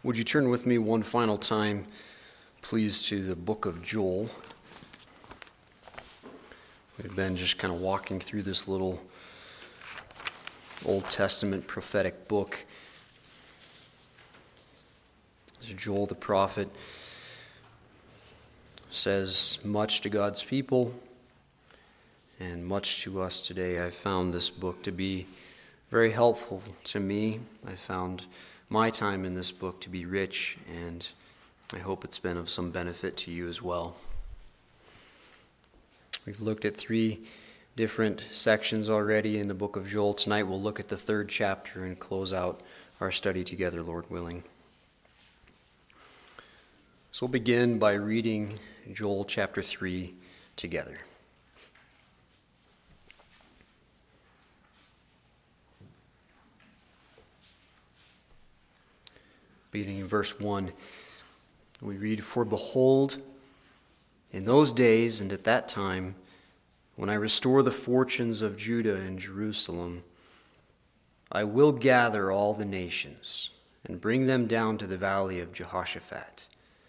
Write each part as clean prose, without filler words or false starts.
Would you turn with me one final time, please, to the book of Joel? We've been just kind of walking through this little Old Testament prophetic book. As Joel the prophet says much to God's people and much to us today. I found this book to be very helpful to me. I found my time in this book to be rich, and I hope it's been of some benefit to you as well. We've looked at 3 different sections already in the book of Joel. Tonight we'll look at the 3rd chapter and close out our study together, Lord willing. So we'll begin by reading Joel chapter 3 together. Beginning in verse 1, we read, "For behold, in those days and at that time, when I restore the fortunes of Judah and Jerusalem, I will gather all the nations and bring them down to the valley of Jehoshaphat.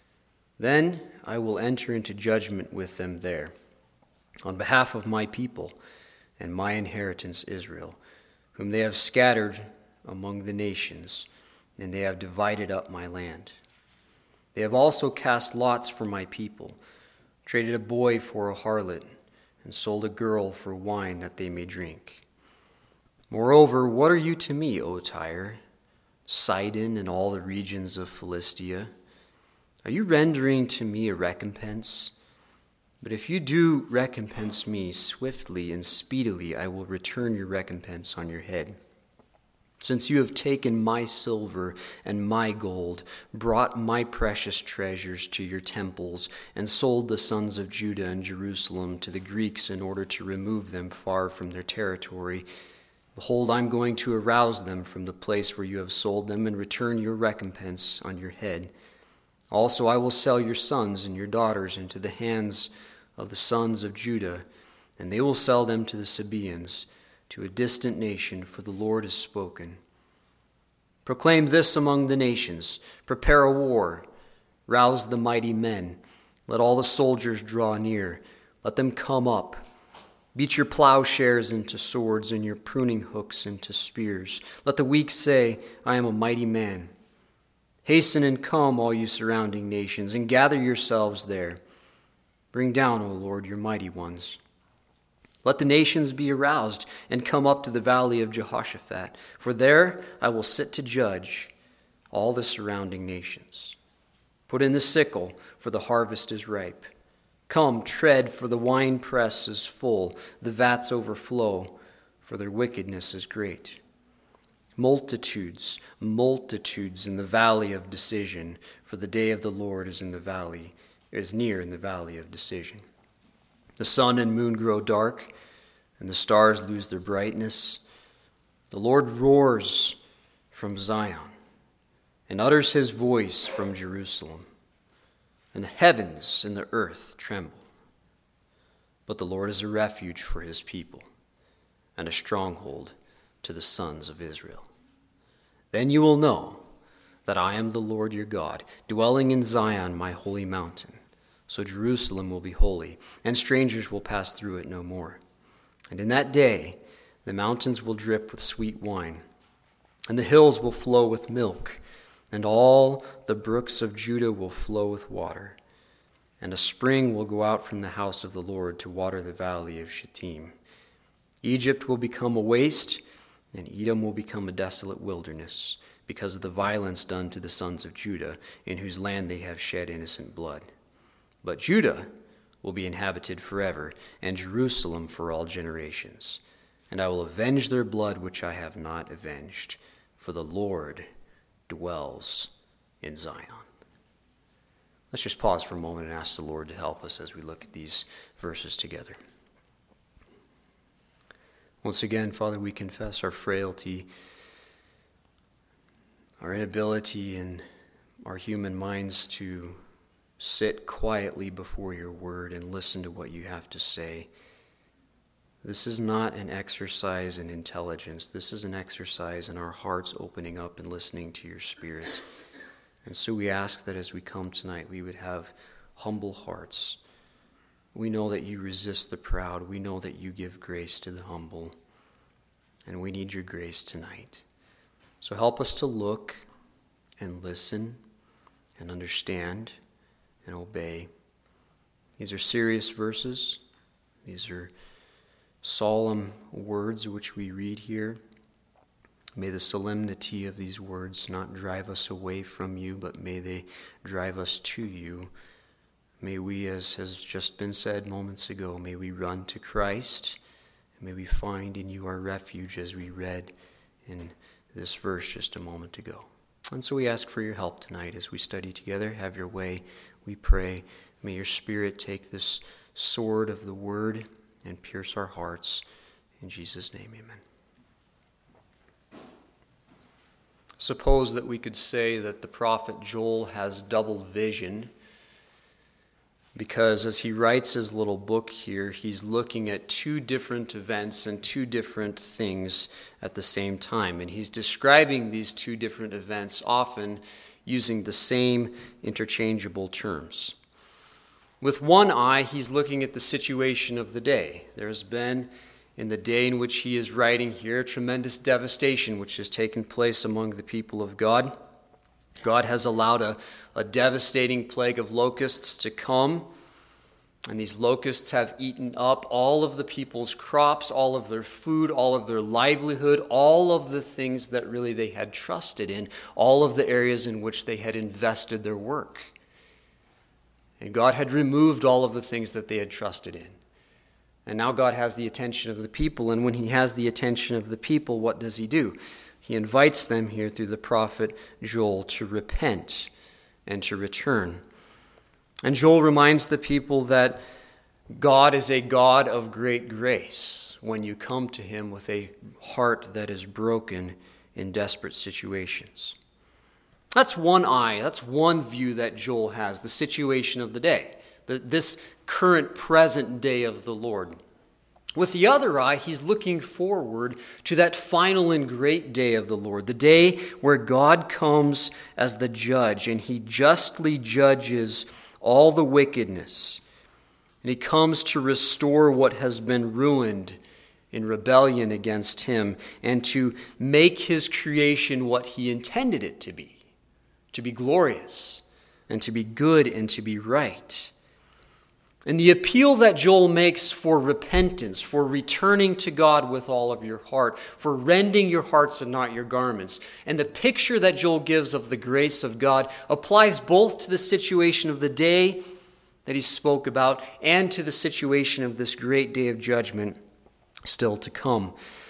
Then I will enter into judgment with them there, on behalf of my people and my inheritance Israel, whom they have scattered among the nations, and they have divided up my land. They have also cast lots for my people, traded a boy for a harlot, and sold a girl for wine that they may drink. Moreover, what are you to me, O Tyre, Sidon, and all the regions of Philistia? Are you rendering to me a recompense? But if you do recompense me swiftly and speedily, I will return your recompense on your head. Since you have taken my silver and my gold, brought my precious treasures to your temples, and sold the sons of Judah and Jerusalem to the Greeks in order to remove them far from their territory, behold, I am going to arouse them from the place where you have sold them and return your recompense on your head. Also I will sell your sons and your daughters into the hands of the sons of Judah, and they will sell them to the Sabaeans, to a distant nation, for the Lord has spoken. Proclaim this among the nations, prepare a war, rouse the mighty men, let all the soldiers draw near, let them come up. Beat your plowshares into swords and your pruning hooks into spears. Let the weak say, I am a mighty man. Hasten and come, all you surrounding nations, and gather yourselves there. Bring down, O Lord, your mighty ones. Let the nations be aroused and come up to the valley of Jehoshaphat, for there I will sit to judge all the surrounding nations. Put in the sickle, for the harvest is ripe. Come, tread, for the winepress is full, the vats overflow, for their wickedness is great. Multitudes, multitudes in the valley of decision, for the day of the Lord is near in the valley of decision. The sun and moon grow dark, and the stars lose their brightness. The Lord roars from Zion and utters his voice from Jerusalem, and the heavens and the earth tremble. But the Lord is a refuge for his people and a stronghold to the sons of Israel. Then you will know that I am the Lord your God, dwelling in Zion, my holy mountain. So Jerusalem will be holy, and strangers will pass through it no more. And in that day, the mountains will drip with sweet wine, and the hills will flow with milk, and all the brooks of Judah will flow with water. And a spring will go out from the house of the Lord to water the valley of Shittim. Egypt will become a waste, and Edom will become a desolate wilderness, because of the violence done to the sons of Judah, in whose land they have shed innocent blood. But Judah will be inhabited forever, and Jerusalem for all generations. And I will avenge their blood which I have not avenged, for the Lord dwells in Zion." Let's just pause for a moment and ask the Lord to help us as we look at these verses together. Once again, Father, we confess our frailty, our inability in our human minds to sit quietly before your word and listen to what you have to say. This is not an exercise in intelligence. This is an exercise in our hearts opening up and listening to your Spirit. And so we ask that as we come tonight, we would have humble hearts. We know that you resist the proud. We know that you give grace to the humble. And we need your grace tonight. So help us to look and listen and understand and obey. These are serious verses. These are solemn words which we read here. May the solemnity of these words not drive us away from you, but may they drive us to you. May we, as has just been said moments ago, may we run to Christ, and may we find in you our refuge, as we read in this verse just a moment ago. And so we ask for your help tonight as we study together. Have your way, we pray. May your Spirit take this sword of the word and pierce our hearts. In Jesus' name, amen. Suppose that we could say that the prophet Joel has double vision, because as he writes his little book here, he's looking at two different events and two different things at the same time. And he's describing these two different events often using the same interchangeable terms. With one eye, he's looking at the situation of the day. There's been, in the day in which he is writing here, tremendous devastation which has taken place among the people of God. God has allowed a devastating plague of locusts to come, and these locusts have eaten up all of the people's crops, all of their food, all of their livelihood, all of the things that really they had trusted in, all of the areas in which they had invested their work. And God had removed all of the things that they had trusted in. And now God has the attention of the people, and when he has the attention of the people, what does he do? He invites them here through the prophet Joel to repent and to return. And Joel reminds the people that God is a God of great grace when you come to him with a heart that is broken in desperate situations. That's one eye, that's one view that Joel has, the situation of the day, this current present day of the Lord. With the other eye, he's looking forward to that final and great day of the Lord, the day where God comes as the judge and he justly judges all the wickedness. And he comes to restore what has been ruined in rebellion against him and to make his creation what he intended it to be glorious and to be good and to be right. And the appeal that Joel makes for repentance, for returning to God with all of your heart, for rending your hearts and not your garments, and the picture that Joel gives of the grace of God applies both to the situation of the day that he spoke about and to the situation of this great day of judgment still to come.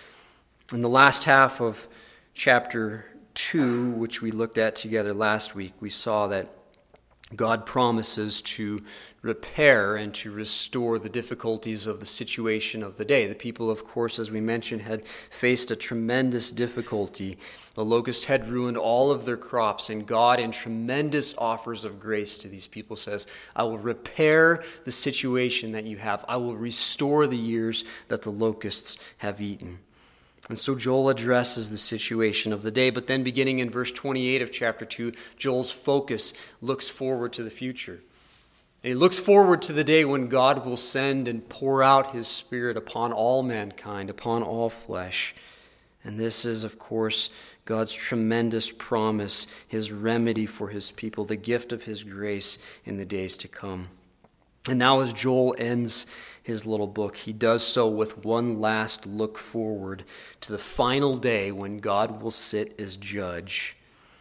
In the last half of chapter 2, which we looked at together last week, we saw that God promises to repair and to restore the difficulties of the situation of the day. The people, of course, as we mentioned, had faced a tremendous difficulty. The locust had ruined all of their crops, and God, in tremendous offers of grace to these people, says, I will repair the situation that you have. I will restore the years that the locusts have eaten. And so Joel addresses the situation of the day, but then beginning in verse 28 of chapter 2, Joel's focus looks forward to the future. And he looks forward to the day when God will send and pour out his Spirit upon all mankind, upon all flesh. And this is, of course, God's tremendous promise, his remedy for his people, the gift of his grace in the days to come. And now as Joel ends his little book, he does so with one last look forward to the final day when God will sit as judge.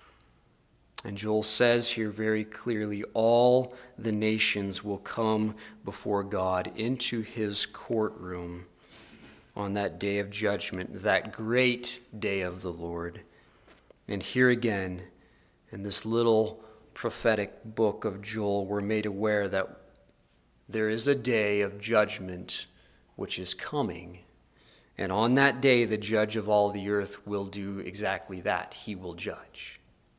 And Joel says here very clearly, all the nations will come before God into his courtroom on that day of judgment, that great day of the Lord. And here again, in this little prophetic book of Joel, we're made aware that there is a day of judgment which is coming. And on that day, the judge of all the earth will do exactly that. He will judge.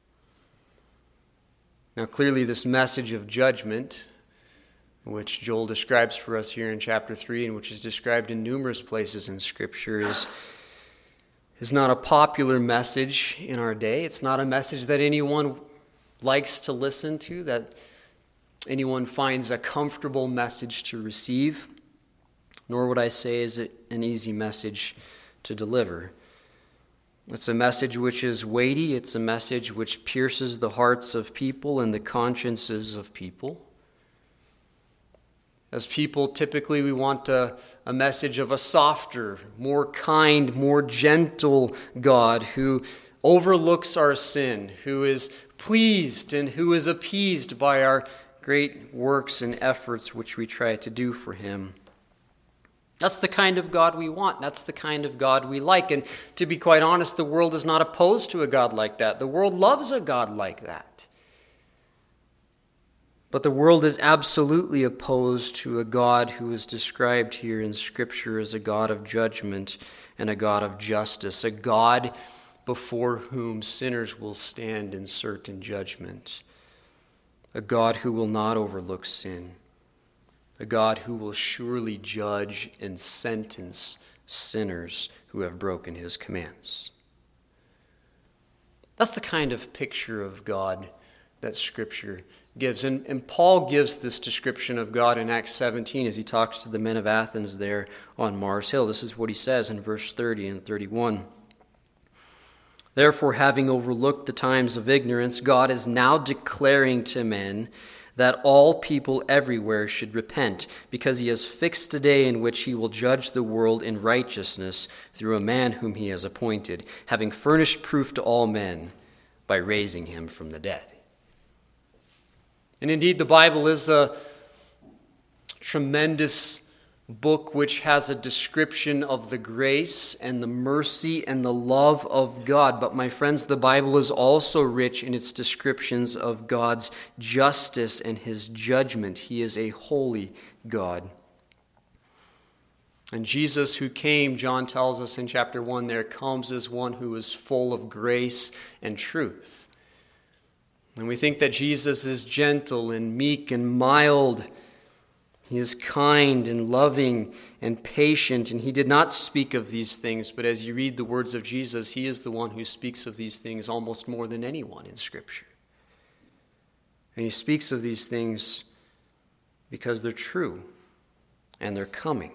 Now, clearly, this message of judgment, which Joel describes for us here in chapter 3, and which is described in numerous places in Scripture, is not a popular message in our day. It's not a message that anyone likes to listen to, that anyone finds a comfortable message to receive, nor would I say is it an easy message to deliver. It's a message which is weighty. It's a message which pierces the hearts of people and the consciences of people. As people, typically we want a message of a softer, more kind, more gentle God who overlooks our sin, who is pleased and who is appeased by our great works and efforts which we try to do for him. That's the kind of God we want. That's the kind of God we like. And to be quite honest, the world is not opposed to a God like that. The world loves a God like that. But the world is absolutely opposed to a God who is described here in Scripture as a God of judgment and a God of justice, a God before whom sinners will stand in certain judgment, a God who will not overlook sin, a God who will surely judge and sentence sinners who have broken his commands. That's the kind of picture of God that Scripture gives. And Paul gives this description of God in Acts 17 as he talks to the men of Athens there on Mars Hill. This is what he says in verse 30 and 31. Therefore, having overlooked the times of ignorance, God is now declaring to men that all people everywhere should repent, because he has fixed a day in which he will judge the world in righteousness through a man whom he has appointed, having furnished proof to all men by raising him from the dead. And indeed, the Bible is a tremendous book which has a description of the grace and the mercy and the love of God. But my friends, the Bible is also rich in its descriptions of God's justice and his judgment. He is a holy God. And Jesus who came, John tells us in chapter 1 there, comes as one who is full of grace and truth. And we think that Jesus is gentle and meek and mild. He is kind and loving and patient, and he did not speak of these things, but as you read the words of Jesus, he is the one who speaks of these things almost more than anyone in Scripture. And he speaks of these things because they're true and they're coming.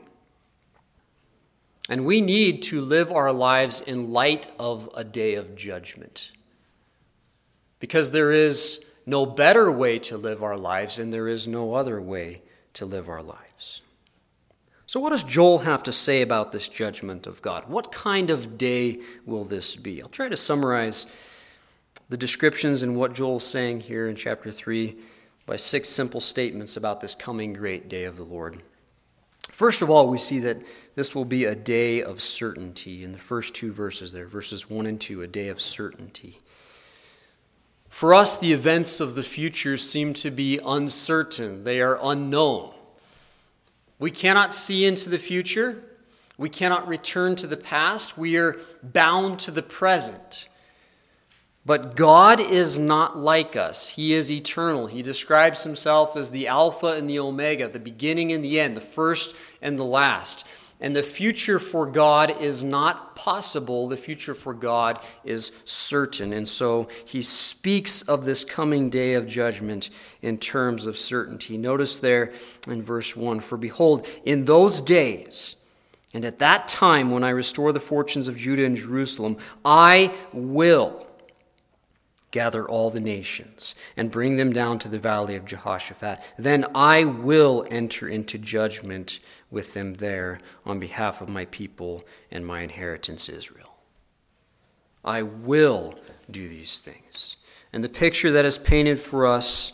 And we need to live our lives in light of a day of judgment, because there is no better way to live our lives and there is no other way to live our lives. So what does Joel have to say about this judgment of God? What kind of day will this be? I'll try to summarize the descriptions and what Joel's saying here in chapter 3 by 6 simple statements about this coming great day of the Lord. First of all, we see that this will be a day of certainty in the first 2 verses there, verses 1 and 2, a day of certainty. For us, the events of the future seem to be uncertain. They are unknown. We cannot see into the future. We cannot return to the past. We are bound to the present. But God is not like us. He is eternal. He describes himself as the Alpha and the Omega, the beginning and the end, the first and the last. And the future for God is not possible. The future for God is certain. And so he speaks of this coming day of judgment in terms of certainty. Notice there in verse 1, for behold, in those days, and at that time when I restore the fortunes of Judah and Jerusalem, I will gather all the nations and bring them down to the valley of Jehoshaphat. Then I will enter into judgment with them there on behalf of my people and my inheritance Israel. I will do these things. And the picture that is painted for us,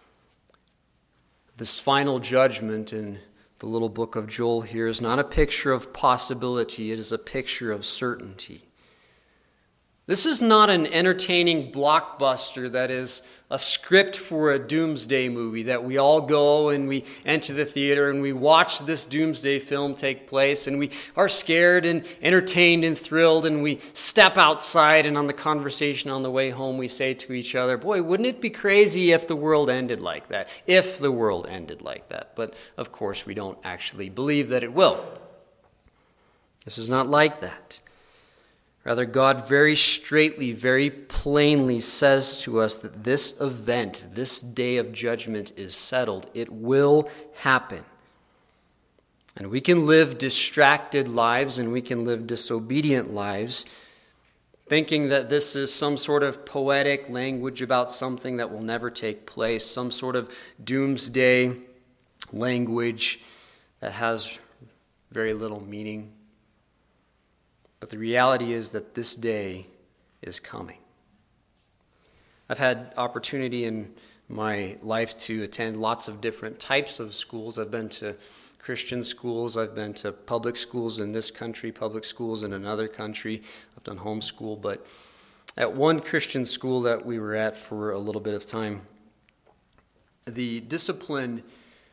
this final judgment in the little book of Joel here, is not a picture of possibility, it is a picture of certainty. This is not an entertaining blockbuster that is a script for a doomsday movie that we all go and we enter the theater and we watch this doomsday film take place and we are scared and entertained and thrilled and we step outside and on the conversation on the way home we say to each other, boy, wouldn't it be crazy if the world ended like that? If the world ended like that. But of course we don't actually believe that it will. This is not like that. Rather, God very straightly, very plainly says to us that this event, this day of judgment is settled. It will happen. And we can live distracted lives and we can live disobedient lives, thinking that this is some sort of poetic language about something that will never take place, some sort of doomsday language that has very little meaning. But the reality is that this day is coming. I've had opportunity in my life to attend lots of different types of schools. I've been to Christian schools. I've been to public schools in this country, public schools in another country. I've done homeschool. But at one Christian school that we were at for a little bit of time, the discipline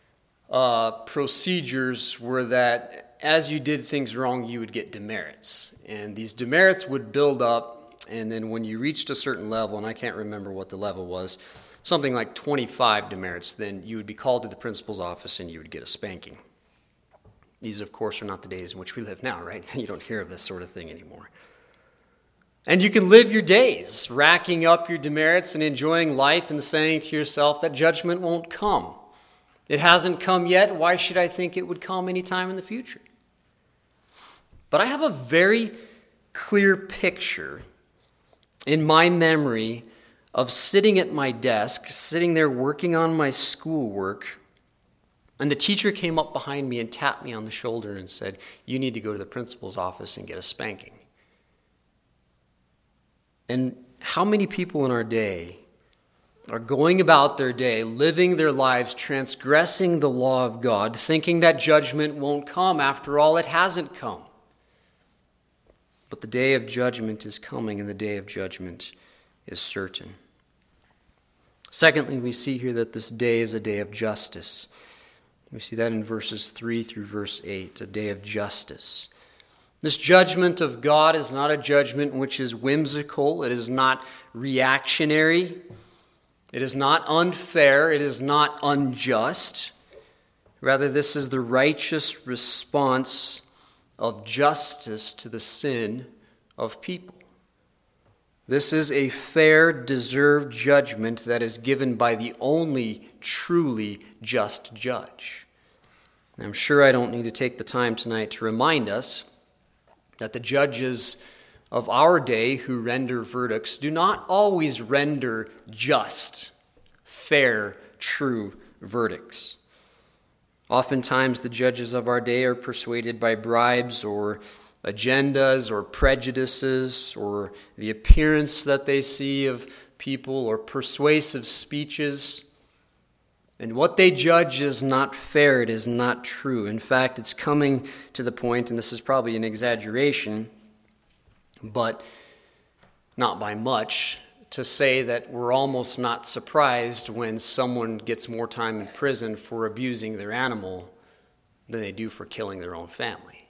procedures were that as you did things wrong, you would get demerits. And these demerits would build up, and then when you reached a certain level, and I can't remember what the level was, something like 25 demerits, then you would be called to the principal's office and you would get a spanking. These, of course, are not the days in which we live now, right? You don't hear of this sort of thing anymore. And you can live your days racking up your demerits and enjoying life and saying to yourself that judgment won't come. It hasn't come yet. Why should I think it would come anytime in the future? But I have a very clear picture in my memory of sitting at my desk, sitting there working on my schoolwork, and the teacher came up behind me and tapped me on the shoulder and said, "You need to go to the principal's office and get a spanking." And how many people in our day are going about their day, living their lives, transgressing the law of God, thinking that judgment won't come? After all, it hasn't come. But the day of judgment is coming, and the day of judgment is certain. Secondly, we see here that this day is a day of justice. We see that in verses 3 through verse 8, a day of justice. This judgment of God is not a judgment which is whimsical. It is not reactionary. It is not unfair. It is not unjust. Rather, this is the righteous response of justice to the sin of people. This is a fair, deserved judgment that is given by the only truly just judge. And I'm sure I don't need to take the time tonight to remind us that the judges of our day who render verdicts do not always render just, fair, true verdicts. Oftentimes, the judges of our day are persuaded by bribes or agendas or prejudices or the appearance that they see of people or persuasive speeches. And what they judge is not fair. It is not true. In fact, it's coming to the point, and this is probably an exaggeration, but not by much, to say that we're almost not surprised when someone gets more time in prison for abusing their animal than they do for killing their own family.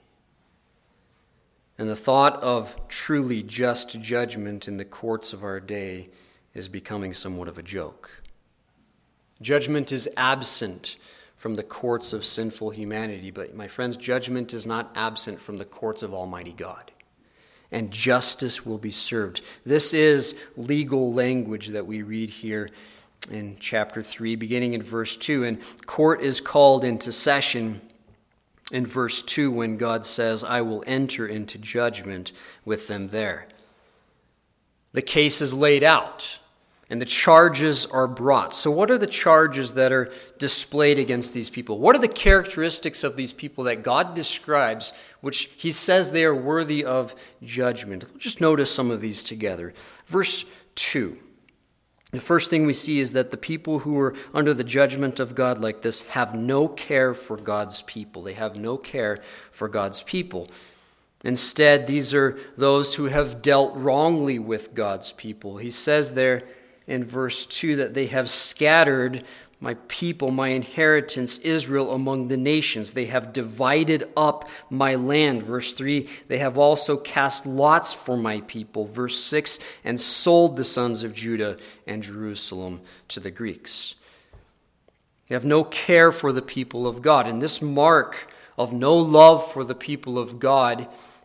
And the thought of truly just judgment in the courts of our day is becoming somewhat of a joke. Judgment is absent from the courts of sinful humanity, but my friends, judgment is not absent from the courts of Almighty God. And justice will be served. This is legal language that we read here in chapter 3, beginning in verse 2. And court is called into session in verse 2 when God says, "I will enter into judgment with them there." The case is laid out, and the charges are brought. So what are the charges that are displayed against these people? What are the characteristics of these people that God describes, which he says they are worthy of judgment? Just notice some of these together. Verse 2. The first thing we see is that the people who are under the judgment of God like this have no care for God's people. They have no care for God's people. Instead, these are those who have dealt wrongly with God's people. He says there in verse 2 that they have scattered my people, my inheritance, Israel, among the nations. They have divided up my land. Verse 3, they have also cast lots for my people. Verse 6, and sold the sons of Judah and Jerusalem to the Greeks. They have no care for the people of God. And this mark of no love for the people of God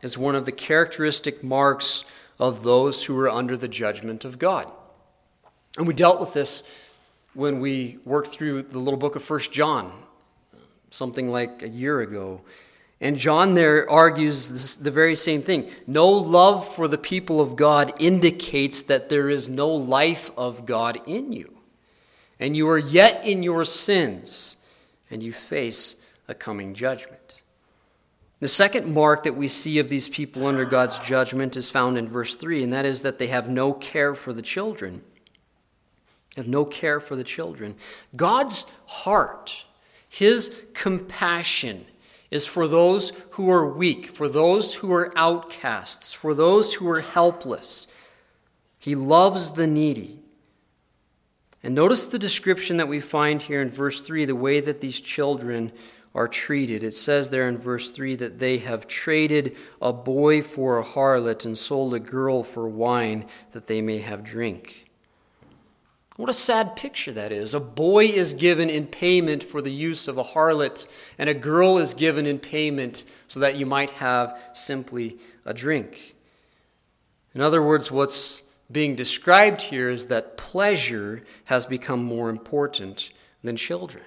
is one of the characteristic marks of those who are under the judgment of God. And we dealt with this when we worked through the little book of 1 John, something like a year ago. And John there argues the very same thing. No love for the people of God indicates that there is no life of God in you. And you are yet in your sins, and you face a coming judgment. The second mark that we see of these people under God's judgment is found in verse 3, and that is that they have no care for the children. They have no care for the children. God's heart, his compassion, is for those who are weak, for those who are outcasts, for those who are helpless. He loves the needy. And notice the description that we find here in verse 3, the way that these children are treated. It says there in verse 3 that they have traded a boy for a harlot and sold a girl for wine that they may have drink. What a sad picture that is. A boy is given in payment for the use of a harlot, and a girl is given in payment so that you might have simply a drink. In other words, what's being described here is that pleasure has become more important than children.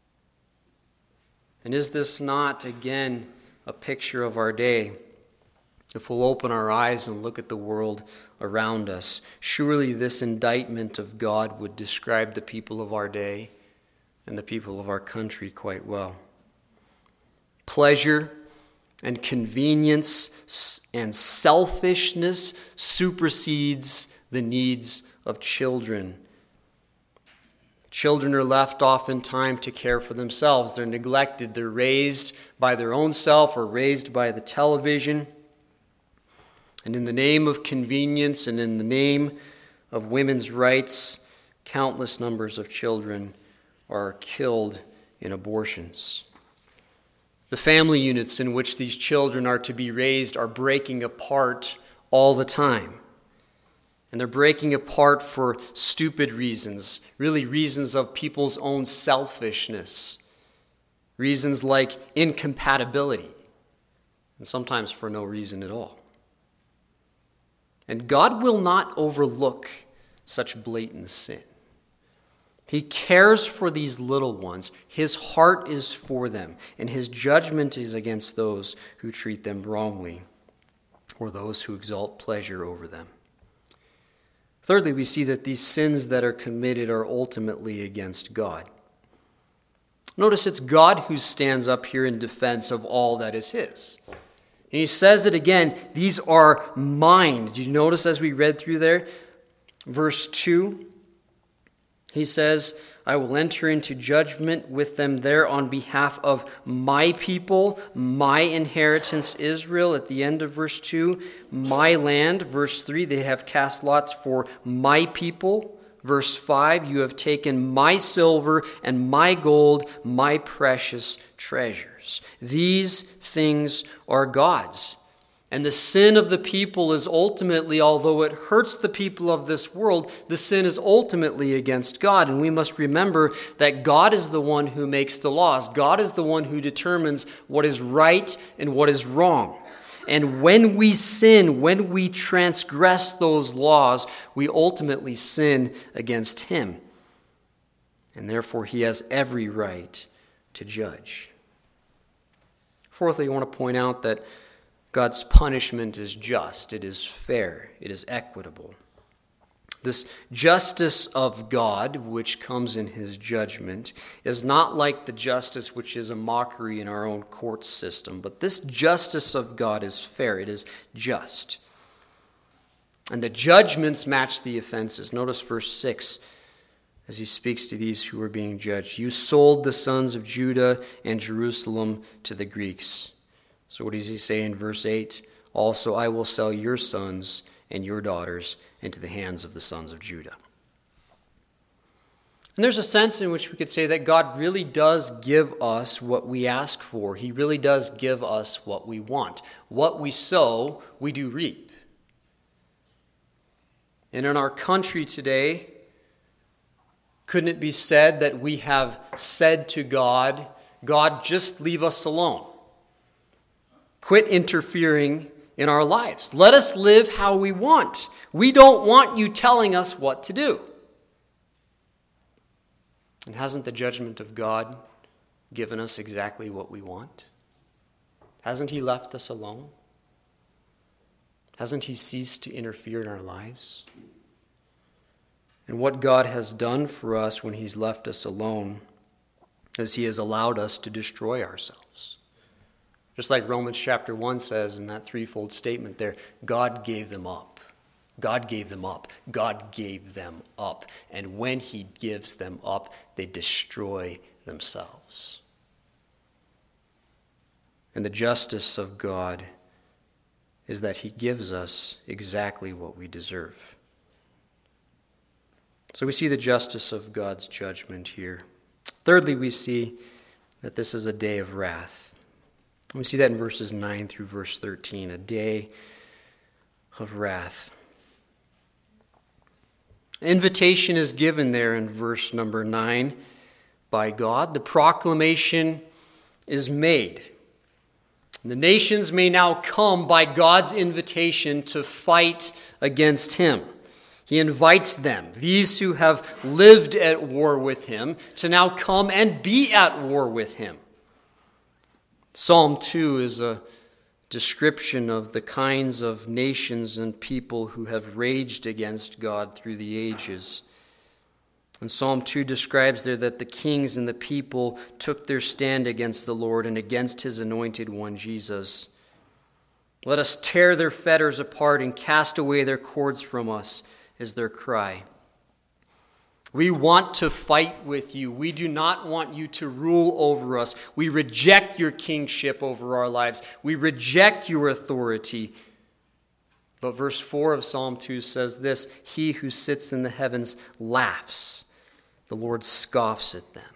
And is this not, again, a picture of our day? If we'll open our eyes and look at the world around us, surely this indictment of God would describe the people of our day and the people of our country quite well. Pleasure and convenience and selfishness supersedes the needs of children. Children are left oftentimes to care for themselves. They're neglected. They're raised by their own self or raised by the television. And in the name of convenience and in the name of women's rights, countless numbers of children are killed in abortions. The family units in which these children are to be raised are breaking apart all the time. And they're breaking apart for stupid reasons, really reasons of people's own selfishness, reasons like incompatibility, and sometimes for no reason at all. And God will not overlook such blatant sin. He cares for these little ones. His heart is for them, and his judgment is against those who treat them wrongly or those who exalt pleasure over them. Thirdly, we see that these sins that are committed are ultimately against God. Notice it's God who stands up here in defense of all that is his. And he says it again, these are mine. Did you notice as we read through there? Verse 2, he says, I will enter into judgment with them there on behalf of my people, my inheritance Israel. At the end of verse 2, my land. Verse 3, they have cast lots for my people. Verse 5, you have taken my silver and my gold, my precious treasures. These things are God's. And the sin of the people is ultimately, although it hurts the people of this world, the sin is ultimately against God. And we must remember that God is the one who makes the laws. God is the one who determines what is right and what is wrong. And when we sin, when we transgress those laws, we ultimately sin against him. And therefore, he has every right to judge. Fourthly, I want to point out that God's punishment is just, it is fair, it is equitable. This justice of God, which comes in his judgment, is not like the justice which is a mockery in our own court system, but this justice of God is fair, it is just. And the judgments match the offenses. Notice verse 6 as he speaks to these who are being judged. You sold the sons of Judah and Jerusalem to the Greeks. So what does he say in verse 8? Also, I will sell your sons and your daughters into the hands of the sons of Judah. And there's a sense in which we could say that God really does give us what we ask for. He really does give us what we want. What we sow, we do reap. And in our country today, couldn't it be said that we have said to God, God, just leave us alone. Quit interfering in our lives. Let us live how we want. We don't want you telling us what to do. And hasn't the judgment of God given us exactly what we want? Hasn't he left us alone? Hasn't he ceased to interfere in our lives? And what God has done for us when he's left us alone is he has allowed us to destroy ourselves. Just like Romans chapter 1 says in that threefold statement there, God gave them up. God gave them up. God gave them up. And when he gives them up, they destroy themselves. And the justice of God is that he gives us exactly what we deserve. So we see the justice of God's judgment here. Thirdly, we see that this is a day of wrath. We see that in verses 9 through verse 13, a day of wrath. Invitation is given there in verse number 9 by God. The proclamation is made. The nations may now come by God's invitation to fight against him. He invites them, these who have lived at war with him, to now come and be at war with him. Psalm 2 is a description of the kinds of nations and people who have raged against God through the ages. And Psalm 2 describes there that the kings and the people took their stand against the Lord and against his anointed one, Jesus. Let us tear their fetters apart and cast away their cords from us, is their cry. We want to fight with you. We do not want you to rule over us. We reject your kingship over our lives. We reject your authority. But verse 4 of Psalm 2 says this, he who sits in the heavens laughs. The Lord scoffs at them.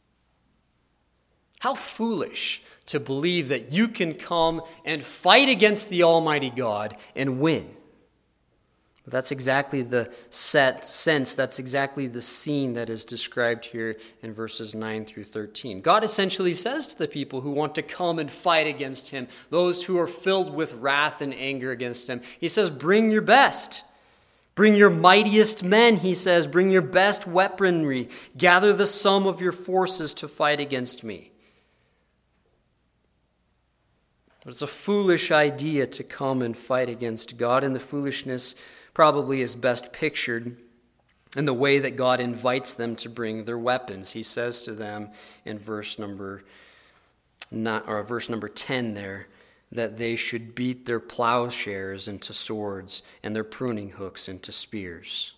How foolish to believe that you can come and fight against the Almighty God and win. But that's exactly the sense, that's exactly the scene that is described here in verses 9 through 13. God essentially says to the people who want to come and fight against him, those who are filled with wrath and anger against him, he says, bring your best. Bring your mightiest men, he says, bring your best weaponry. Gather the sum of your forces to fight against me. But it's a foolish idea to come and fight against God, and the foolishness probably is best pictured in the way that God invites them to bring their weapons. He says to them in verse number 10 there, that they should beat their plowshares into swords and their pruning hooks into spears.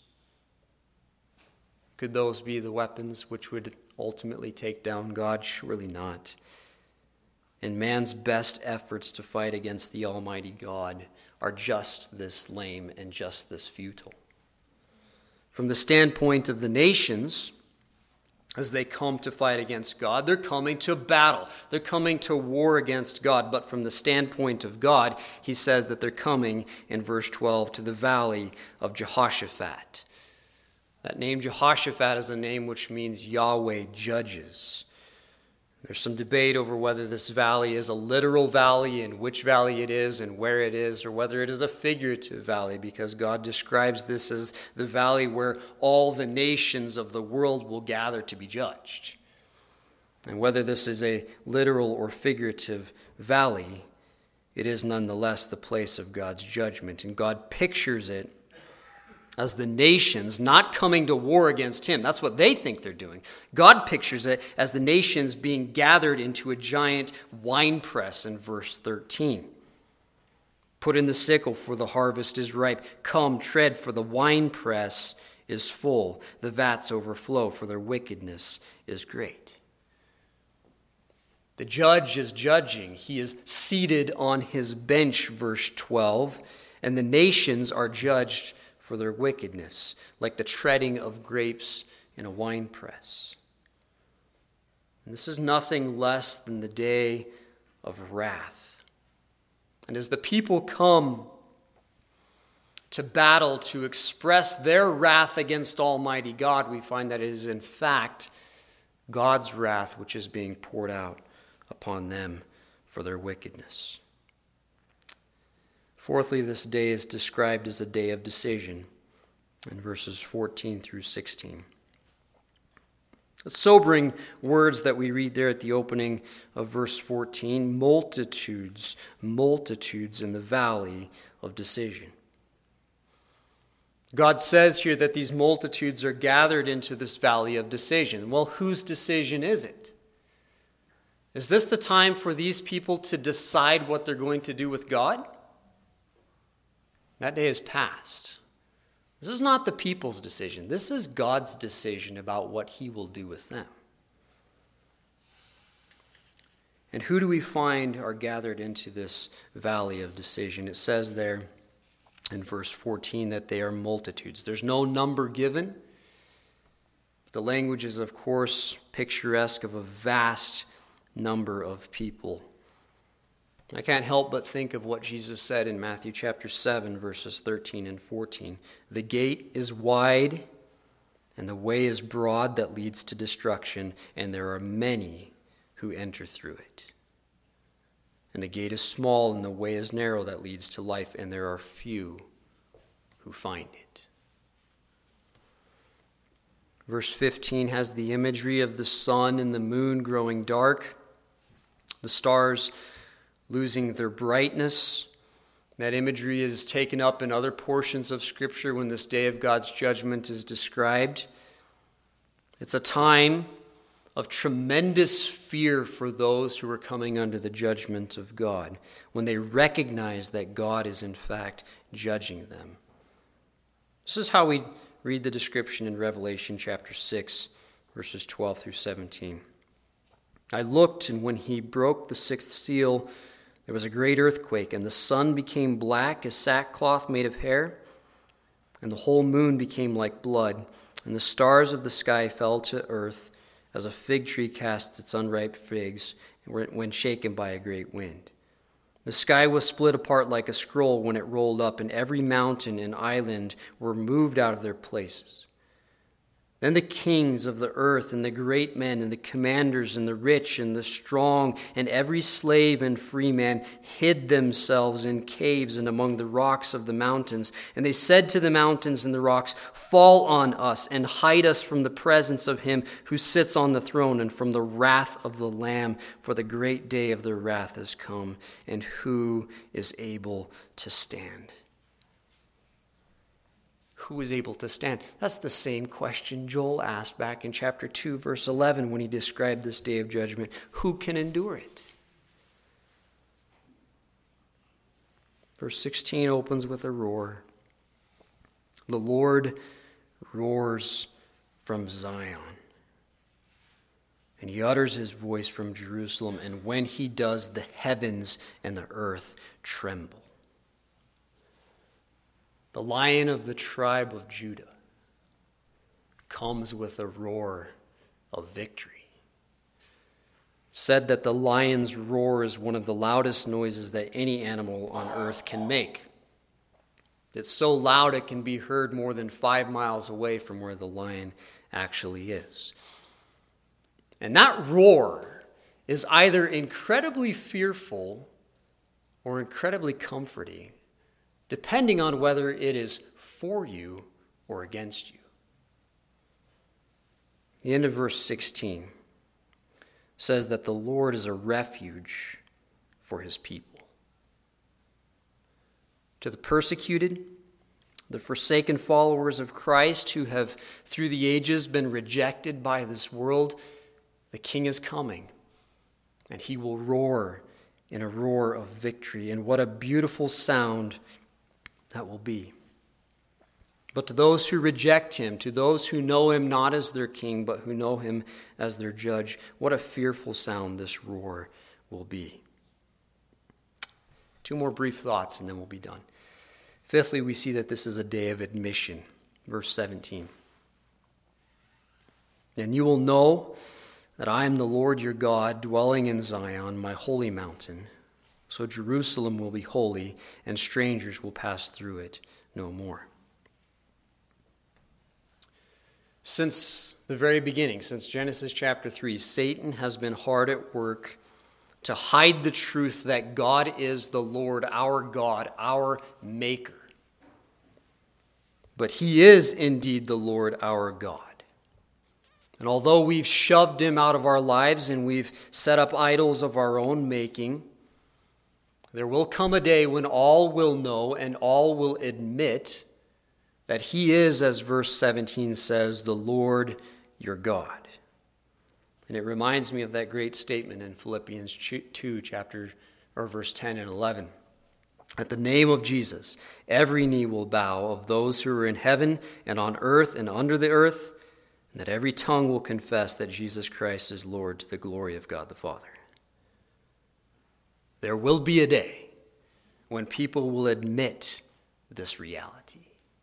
Could those be the weapons which would ultimately take down God? Surely not. And man's best efforts to fight against the Almighty God are just this lame and just this futile. From the standpoint of the nations, as they come to fight against God, they're coming to battle. They're coming to war against God. But from the standpoint of God, he says that they're coming, in verse 12, to the valley of Jehoshaphat. That name Jehoshaphat is a name which means Yahweh judges. There's some debate over whether this valley is a literal valley and which valley it is and where it is, or whether it is a figurative valley, because God describes this as the valley where all the nations of the world will gather to be judged. And whether this is a literal or figurative valley, it is nonetheless the place of God's judgment. And God pictures it as the nations not coming to war against him. That's what they think they're doing. God pictures it as the nations being gathered into a giant winepress in verse 13. Put in the sickle, for the harvest is ripe. Come, tread, for the winepress is full. The vats overflow, for their wickedness is great. The judge is judging. He is seated on his bench, verse 12. And the nations are judged for their wickedness, like the treading of grapes in a winepress. And this is nothing less than the day of wrath. And as the people come to battle to express their wrath against Almighty God, we find that it is in fact God's wrath which is being poured out upon them for their wickedness. Fourthly, this day is described as a day of decision in verses 14 through 16. Sobering words that we read there at the opening of verse 14. Multitudes, multitudes in the valley of decision. God says here that these multitudes are gathered into this valley of decision. Well, whose decision is it? Is this the time for these people to decide what they're going to do with God? That day is past. This is not the people's decision. This is God's decision about what he will do with them. And who do we find are gathered into this valley of decision? It says there in verse 14 that they are multitudes. There's no number given. The language is, of course, picturesque of a vast number of people. I can't help but think of what Jesus said in Matthew chapter 7, verses 13 and 14. The gate is wide and the way is broad that leads to destruction, and there are many who enter through it. And the gate is small and the way is narrow that leads to life, and there are few who find it. Verse 15 has the imagery of the sun and the moon growing dark, the stars losing their brightness. That imagery is taken up in other portions of Scripture when this day of God's judgment is described. It's a time of tremendous fear for those who are coming under the judgment of God, when they recognize that God is in fact judging them. This is how we read the description in Revelation chapter 6, verses 12 through 17. I looked, and when he broke the sixth seal, there was a great earthquake, and the sun became black as sackcloth made of hair, and the whole moon became like blood, and the stars of the sky fell to earth as a fig tree casts its unripe figs when shaken by a great wind. The sky was split apart like a scroll when it rolled up, and every mountain and island were moved out of their places. Then the kings of the earth and the great men and the commanders and the rich and the strong and every slave and free man hid themselves in caves and among the rocks of the mountains. And they said to the mountains and the rocks, "Fall on us and hide us from the presence of him who sits on the throne and from the wrath of the Lamb, for the great day of their wrath has come, and who is able to stand?" Who is able to stand? That's the same question Joel asked back in chapter 2, verse 11, when he described this day of judgment. Who can endure it? Verse 16 opens with a roar. The Lord roars from Zion, and he utters his voice from Jerusalem, and when he does, the heavens and the earth tremble. The Lion of the tribe of Judah comes with a roar of victory. Said that the lion's roar is one of the loudest noises that any animal on earth can make. It's so loud it can be heard more than 5 miles away from where the lion actually is. And that roar is either incredibly fearful or incredibly comforting, depending on whether it is for you or against you. The end of verse 16 says that the Lord is a refuge for his people. To the persecuted, the forsaken followers of Christ who have through the ages been rejected by this world, the King is coming, and he will roar in a roar of victory. And what a beautiful sound that will be. But to those who reject him, to those who know him not as their king, but who know him as their judge, what a fearful sound this roar will be. 2 more brief thoughts and then we'll be done. Fifthly, we see that this is a day of admission. Verse 17. And you will know that I am the Lord your God, dwelling in Zion, my holy mountain. So Jerusalem will be holy, and strangers will pass through it no more. Since the very beginning, since Genesis chapter 3, Satan has been hard at work to hide the truth that God is the Lord, our Maker. But he is indeed the Lord, our God. And although we've shoved him out of our lives and we've set up idols of our own making, there will come a day when all will know and all will admit that he is, as verse 17 says, the Lord your God. And it reminds me of that great statement in Philippians 2, verse 10 and 11. At the name of Jesus, every knee will bow of those who are in heaven and on earth and under the earth, and that every tongue will confess that Jesus Christ is Lord, to the glory of God the Father. There will be a day when people will admit this reality.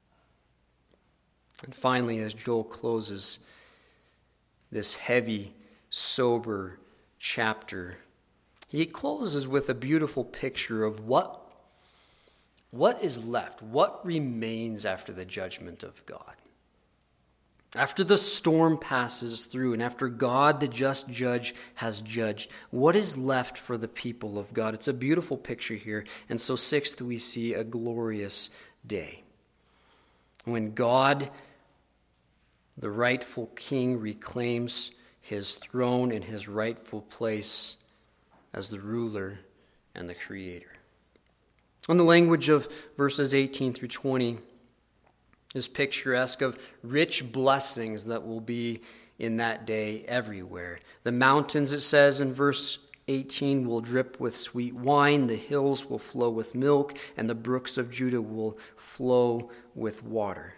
And finally, as Joel closes this heavy, sober chapter, he closes with a beautiful picture of what is left, what remains after the judgment of God. After the storm passes through and after God, the just judge, has judged, what is left for the people of God? It's a beautiful picture here. And so sixth, we see a glorious day when God, the rightful king, reclaims his throne and his rightful place as the ruler and the creator. In the language of verses 18 through 20 is picturesque of rich blessings that will be in that day everywhere. The mountains, it says in verse 18, will drip with sweet wine, the hills will flow with milk, and the brooks of Judah will flow with water.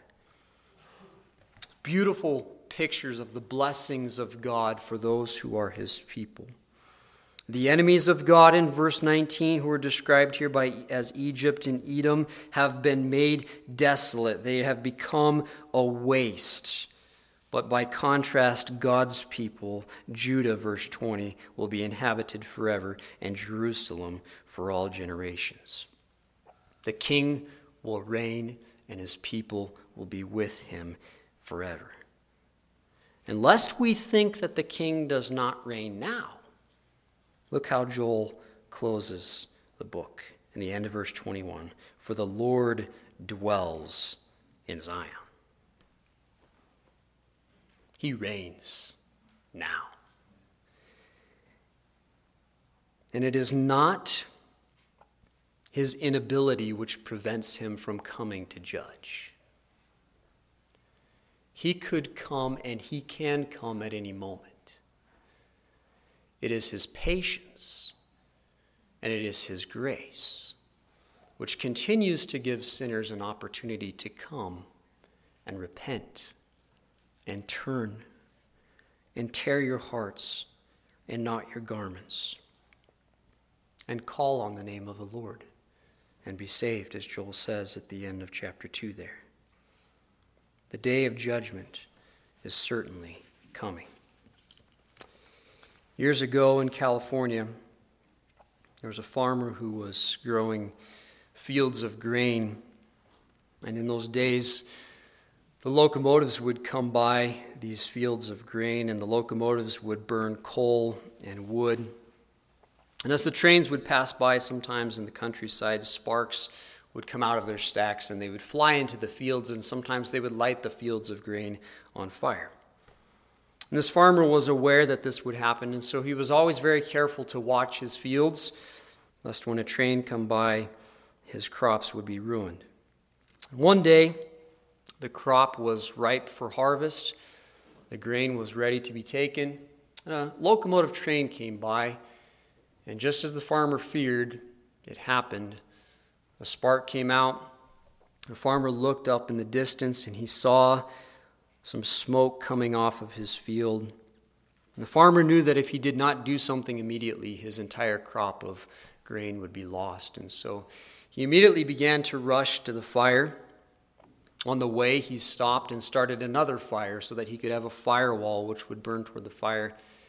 Beautiful pictures of the blessings of God for those who are his people. The enemies of God in verse 19, who are described here as Egypt and Edom, have been made desolate. They have become a waste. But by contrast, God's people, Judah, verse 20, will be inhabited forever, and Jerusalem for all generations. The king will reign, and his people will be with him forever. And lest we think that the king does not reign now, look how Joel closes the book in the end of verse 21. For the Lord dwells in Zion. He reigns now. And it is not his inability which prevents him from coming to judge. He could come and he can come at any moment. It is his patience and it is his grace which continues to give sinners an opportunity to come and repent and turn and tear your hearts and not your garments and call on the name of the Lord and be saved, as Joel says at the end of chapter 2 there. The day of judgment is certainly coming. Years ago in California, there was a farmer who was growing fields of grain. And in those days, the locomotives would come by these fields of grain, and the locomotives would burn coal and wood. And as the trains would pass by, sometimes in the countryside, sparks would come out of their stacks, and they would fly into the fields, and sometimes they would light the fields of grain on fire. And this farmer was aware that this would happen, and so he was always very careful to watch his fields, lest when a train come by, his crops would be ruined. One day, the crop was ripe for harvest. The grain was ready to be taken. A locomotive train came by, and just as the farmer feared, it happened. A spark came out. The farmer looked up in the distance, and he saw some smoke coming off of his field. And the farmer knew that if he did not do something immediately, his entire crop of grain would be lost. And so he immediately began to rush to the fire. On the way, he stopped and started another fire so that he could have a firewall which would burn toward the fire.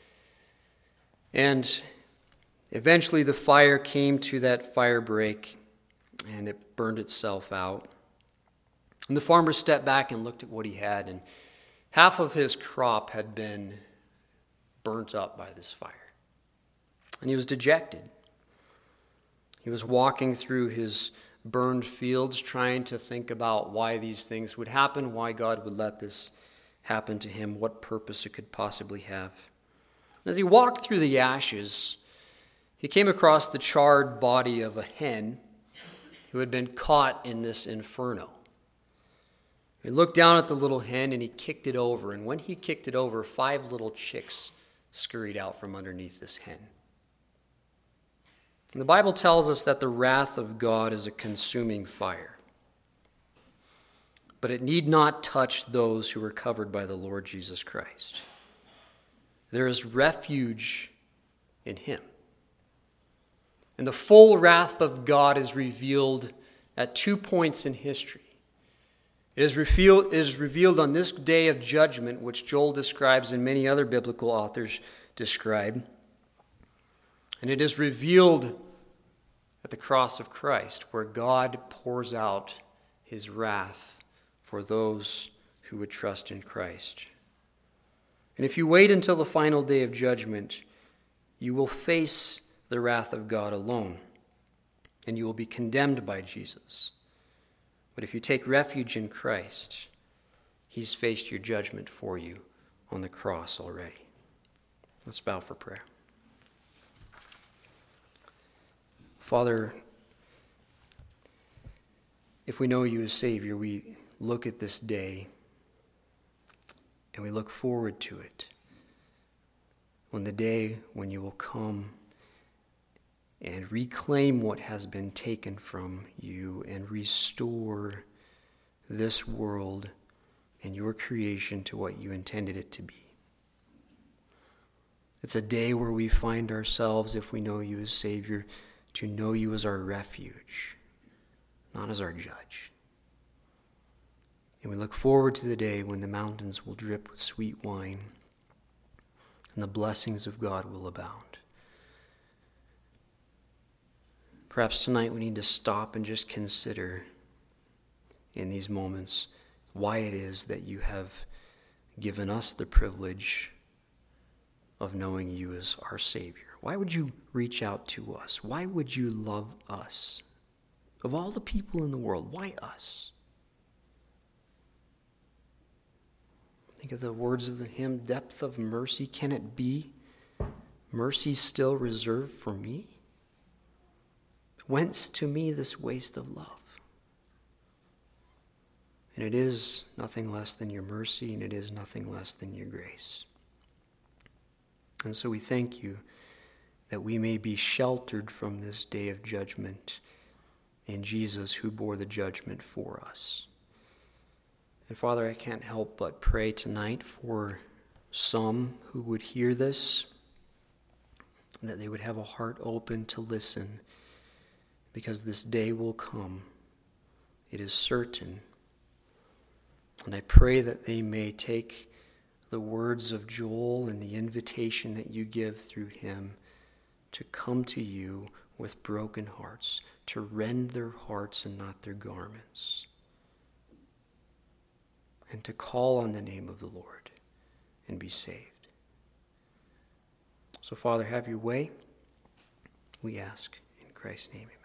And eventually the fire came to that fire break, and it burned itself out. And the farmer stepped back and looked at what he had, and half of his crop had been burnt up by this fire. and he was dejected. He was walking through his burned fields trying to think about why these things would happen, why God would let this happen to him, what purpose it could possibly have. As he walked through the ashes, he came across the charred body of a hen who had been caught in this inferno. He looked down at the little hen and he kicked it over, and when he kicked it over, 5 little chicks scurried out from underneath this hen. And the Bible tells us that the wrath of God is a consuming fire, but it need not touch those who are covered by the Lord Jesus Christ. There is refuge in him. And the full wrath of God is revealed at 2 points in history. It is revealed on this day of judgment, which Joel describes and many other biblical authors describe. And it is revealed at the cross of Christ, where God pours out his wrath for those who would trust in Christ. And if you wait until the final day of judgment, you will face the wrath of God alone, and you will be condemned by Jesus. But if you take refuge in Christ, he's faced your judgment for you on the cross already. Let's bow for prayer. Father, if we know you as Savior, we look at this day and we look forward to it. When the day when you will come and reclaim what has been taken from you and restore this world and your creation to what you intended it to be. It's a day where we find ourselves, if we know you as Savior, to know you as our refuge, not as our judge. And we look forward to the day when the mountains will drip with sweet wine and the blessings of God will abound. Perhaps tonight we need to stop and just consider in these moments why it is that you have given us the privilege of knowing you as our Savior. Why would you reach out to us? Why would you love us? Of all the people in the world, why us? Think of the words of the hymn, depth of mercy, can it be? Mercy still reserved for me? Whence to me this waste of love? And it is nothing less than your mercy, and it is nothing less than your grace. And so we thank you that we may be sheltered from this day of judgment in Jesus, who bore the judgment for us. And Father, I can't help but pray tonight for some who would hear this, that they would have a heart open to listen, because this day will come. It is certain. And I pray that they may take the words of Joel and the invitation that you give through him to come to you with broken hearts, to rend their hearts and not their garments, and to call on the name of the Lord and be saved. So, Father, have your way, we ask in Christ's name. Amen.